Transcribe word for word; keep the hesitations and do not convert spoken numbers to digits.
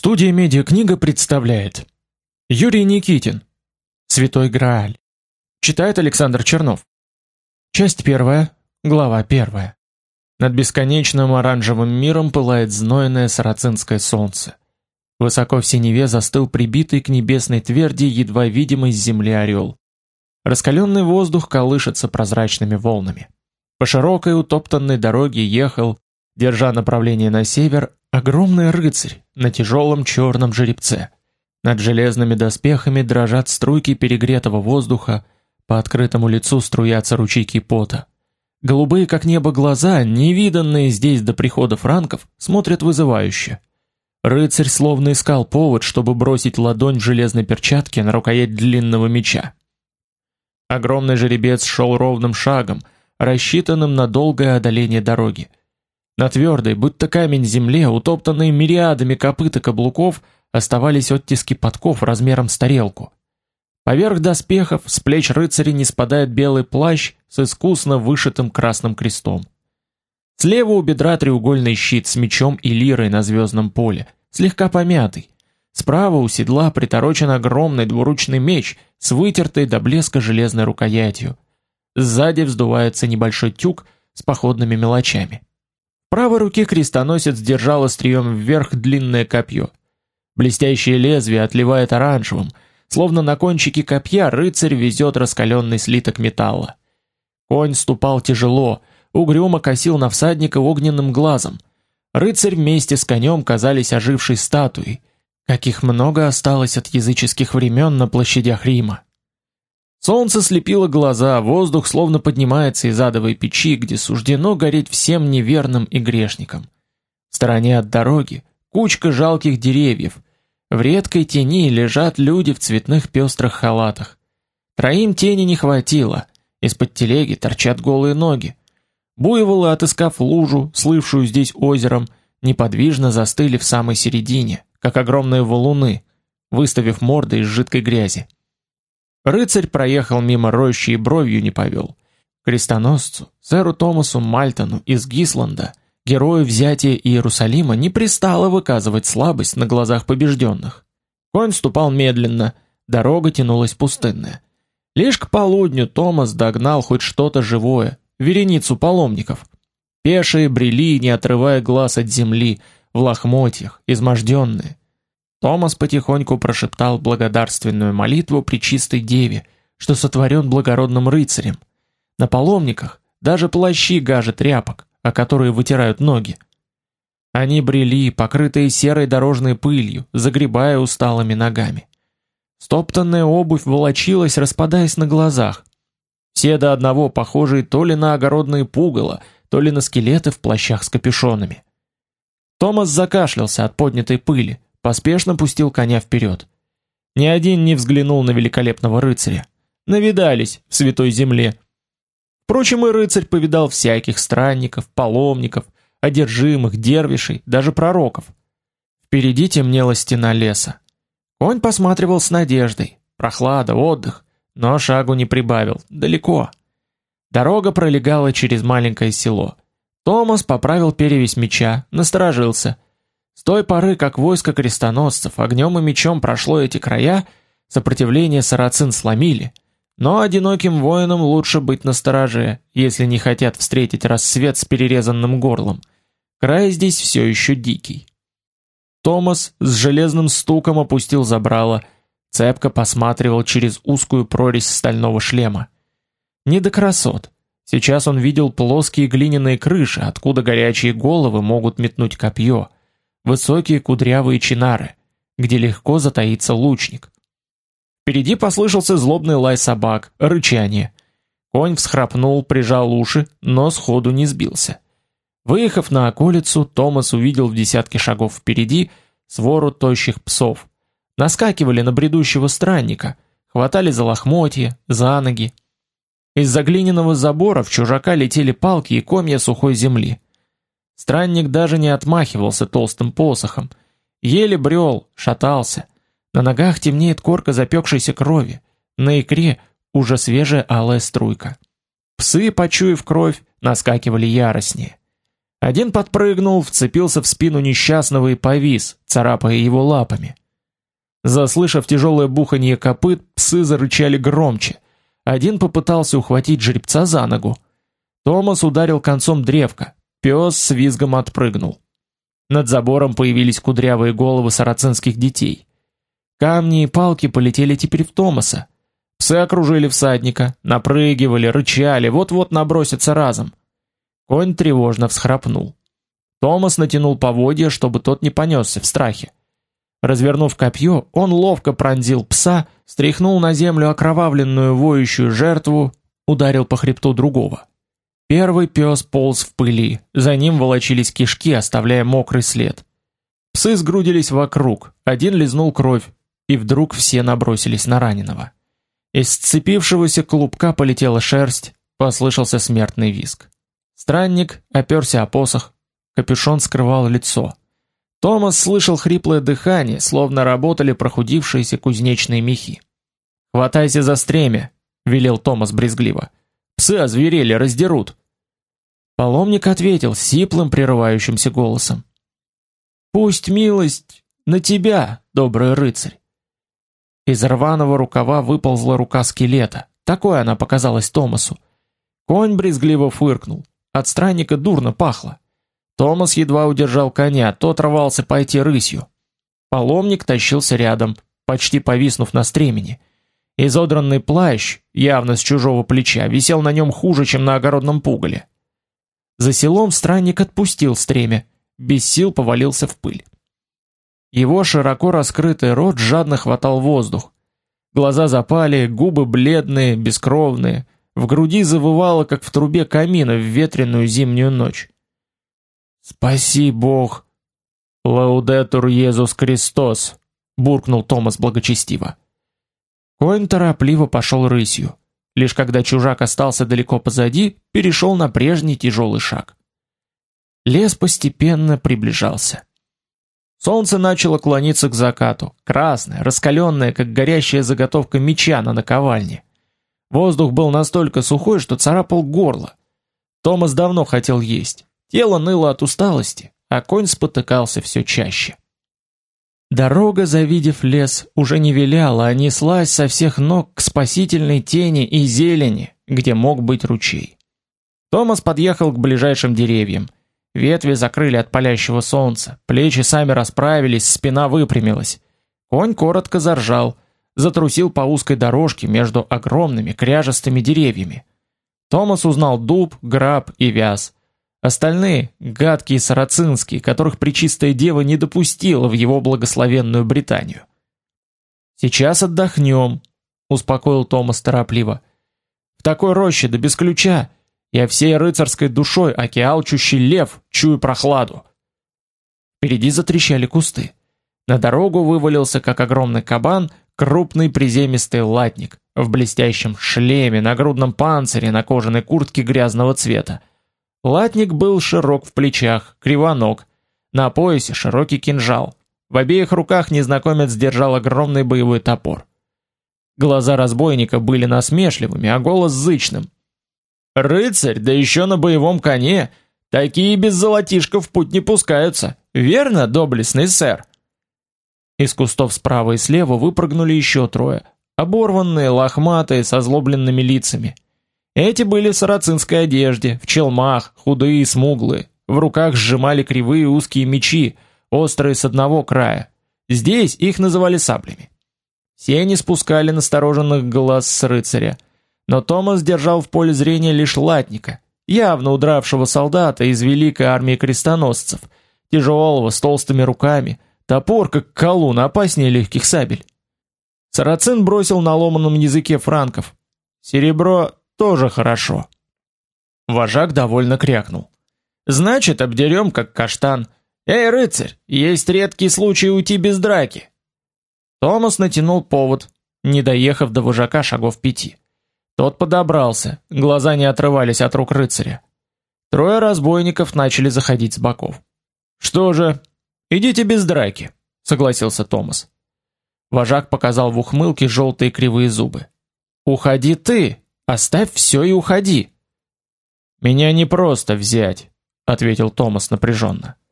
Студия «Медиакнига» представляет Юрий Никитин. Святой Грааль. Читает Александр Чернов. Часть первая, глава первая. Над бесконечным оранжевым миром пылает знойное сарацинское солнце. Высоко в синеве застыл прибитый к небесной тверди едва видимый с земли орел. Раскаленный воздух колышется прозрачными волнами. По широкой утоптанной дороге ехал, держа направление на север, огромный рыцарь на тяжелом черном жеребце. Над железными доспехами дрожат струйки перегретого воздуха, по открытому лицу струятся ручейки пота. Голубые как небо глаза, невиданные здесь до прихода франков, смотрят вызывающе. Рыцарь словно искал повод, чтобы бросить ладонь в железной перчатке на рукоять длинного меча. Огромный жеребец шел ровным шагом, рассчитанным на долгое одоление дороги. На твердой, будто камень земле, утоптанной мириадами копыт и каблуков, оставались оттиски подков размером с тарелку. Поверх доспехов с плеч рыцаря не спадает белый плащ с искусно вышитым красным крестом. Слева у бедра треугольный щит с мечом и лирой на звездном поле, слегка помятый. Справа у седла приторочен огромный двуручный меч с вытертой до блеска железной рукоятью. Сзади вздувается небольшой тюк с походными мелочами. В правой руке крестоносец держал острием вверх длинное копье. Блестящее лезвие отливает оранжевым, словно на кончике копья рыцарь везет раскаленный слиток металла. Конь ступал тяжело, угрюмо косил на всадника огненным глазом. Рыцарь вместе с конем казались ожившей статуей, каких много осталось от языческих времен на площадях Рима. Солнце слепило глаза, воздух словно поднимается из адовой печи, где суждено гореть всем неверным и грешникам. В стороне от дороги кучка жалких деревьев. В редкой тени лежат люди в цветных пестрых халатах. Троим тени не хватило. Из-под телеги торчат голые ноги. Буйволы, отыскав лужу, слывшую здесь озером, неподвижно застыли в самой середине, как огромные валуны, выставив морды из жидкой грязи. Рыцарь проехал мимо рощи и бровью не повел. Крестоносцу, сэру Томасу Мальтону из Гисланда, герою взятия Иерусалима, не пристало выказывать слабость на глазах побежденных. Конь ступал медленно, дорога тянулась пустынная. Лишь к полудню Томас догнал хоть что-то живое, вереницу паломников. Пешие брели, не отрывая глаз от земли, в лохмотьях, изможденные. Томас потихоньку прошептал благодарственную молитву Пречистой Деве, что сотворен благородным рыцарем. На паломниках даже плащи гаже тряпок, о которые вытирают ноги. Они брели, покрытые серой дорожной пылью, загребая усталыми ногами. Стоптанная обувь волочилась, распадаясь на глазах. Все до одного похожие то ли на огородные пугало, то ли на скелеты в плащах с капюшонами. Томас закашлялся от поднятой пыли, поспешно пустил коня вперед. Ни один не взглянул на великолепного рыцаря. Навидались в святой земле. Впрочем, и рыцарь повидал всяких странников, паломников, одержимых, дервишей, даже пророков. Впереди темнела стена леса. Конь посматривал с надеждой. Прохлада, отдых, но шагу не прибавил, далеко. Дорога пролегала через маленькое село. Томас поправил перевязь меча, насторожился. С той поры, как войско крестоносцев огнем и мечом прошло эти края, сопротивление сарацин сломили. Но одиноким воинам лучше быть настороже, если не хотят встретить рассвет с перерезанным горлом. Край здесь все еще дикий. Томас с железным стуком опустил забрало, цепко посматривал через узкую прорезь стального шлема. Не до красот. Сейчас он видел плоские глиняные крыши, откуда горячие головы могут метнуть копье. Высокие кудрявые чинары, где легко затаится лучник. Впереди послышался злобный лай собак, рычание. Конь всхрапнул, прижал уши, но сходу не сбился. Выехав на околицу, Томас увидел в десятке шагов впереди свору тощих псов. Наскакивали на бредущего странника, хватали за лохмотья, за ноги. Из-за глиняного забора в чужака летели палки и комья сухой земли. Странник даже не отмахивался толстым посохом, еле брел, шатался. На ногах темнеет корка запекшейся крови, на икре уже свежая алая струйка. Псы, почуяв кровь, наскакивали яростнее. Один подпрыгнул, вцепился в спину несчастного и повис, царапая его лапами. Заслышав тяжелое буханье копыт, псы зарычали громче. Один попытался ухватить жеребца за ногу. Томас ударил концом древка. Пес с визгом отпрыгнул. Над забором появились кудрявые головы сарацинских детей. Камни и палки полетели теперь в Томаса. Псы окружили всадника, напрыгивали, рычали, вот-вот набросятся разом. Конь тревожно всхрапнул. Томас натянул поводья, чтобы тот не понесся в страхе. Развернув копье, он ловко пронзил пса, стряхнул на землю окровавленную воющую жертву, ударил по хребту другого. Первый пес полз в пыли, за ним волочились кишки, оставляя мокрый след. Псы сгрудились вокруг, один лизнул кровь, и вдруг все набросились на раненого. Из сцепившегося клубка полетела шерсть, послышался смертный визг. Странник оперся о посох, капюшон скрывал лицо. Томас слышал хриплое дыхание, словно работали прохудившиеся кузнечные мехи. «Хватайся за стремя», — велел Томас брезгливо. «Псы озверели, раздерут». Паломник ответил сиплым, прерывающимся голосом. «Пусть милость на тебя, добрый рыцарь». Из рваного рукава выползла рука скелета. Такой она показалась Томасу. Конь брезгливо фыркнул. От странника дурно пахло. Томас едва удержал коня, тот рвался пойти рысью. Паломник тащился рядом, почти повиснув на стремени. Изодранный плащ, явно с чужого плеча, висел на нем хуже, чем на огородном пугале. За селом странник отпустил стремя, без сил повалился в пыль. Его широко раскрытый рот жадно хватал воздух. Глаза запали, губы бледные, бескровные, в груди завывало, как в трубе камина в ветреную зимнюю ночь. «Спаси Бог!» «Лаудетур Иисус Христос!» — буркнул Томас благочестиво. Конь торопливо пошел рысью. Лишь когда чужак остался далеко позади, перешел на прежний тяжелый шаг. Лес постепенно приближался. Солнце начало клониться к закату, красное, раскаленное, как горящая заготовка меча на наковальне. Воздух был настолько сухой, что царапал горло. Томас давно хотел есть. Тело ныло от усталости, а конь спотыкался все чаще. Дорога, завидев лес, уже не виляла, а неслась со всех ног к спасительной тени и зелени, где мог быть ручей. Томас подъехал к ближайшим деревьям. Ветви закрыли от палящего солнца, плечи сами расправились, спина выпрямилась. Конь коротко заржал, затрусил по узкой дорожке между огромными кряжестыми деревьями. Томас узнал дуб, граб и вяз. Остальные — гадкие сарацинские, которых Пречистая Дева не допустила в его благословенную Британию. «Сейчас отдохнем», — успокоил Томас торопливо. «В такой роще да без ключа я всей рыцарской душой, аки алчущий лев, чую прохладу». Впереди затрещали кусты. На дорогу вывалился, как огромный кабан, крупный приземистый латник в блестящем шлеме, нагрудном панцире, на кожаной куртке грязного цвета. Латник был широк в плечах, кривоног. На поясе широкий кинжал. В обеих руках незнакомец держал огромный боевой топор. Глаза разбойника были насмешливыми, а голос зычным. «Рыцарь, да еще на боевом коне! Такие без золотишка в путь не пускаются! Верно, доблестный сэр?» Из кустов справа и слева выпрыгнули еще трое, оборванные, лохматые, с озлобленными лицами. Эти были в сарацинской одежде, в челмах, худые и смуглые, в руках сжимали кривые узкие мечи, острые с одного края. Здесь их называли саблями. Все они спускали настороженных глаз с рыцаря, но Томас держал в поле зрения лишь латника, явно удравшего солдата из великой армии крестоносцев, тяжелого, с толстыми руками, топор как колун, опаснее легких сабель. Сарацин бросил на ломаном языке франков: «Серебро тоже хорошо». Вожак довольно крякнул. «Значит, обдерем, как каштан. Эй, рыцарь, есть редкий случай уйти без драки». Томас натянул повод, не доехав до вожака шагов пяти. Тот подобрался, глаза не отрывались от рук рыцаря. Трое разбойников начали заходить с боков. «Что же, идите без драки», — согласился Томас. Вожак показал в ухмылке желтые кривые зубы. «Уходи ты! Оставь все и уходи!» «Меня не просто взять», ответил Томас напряженно.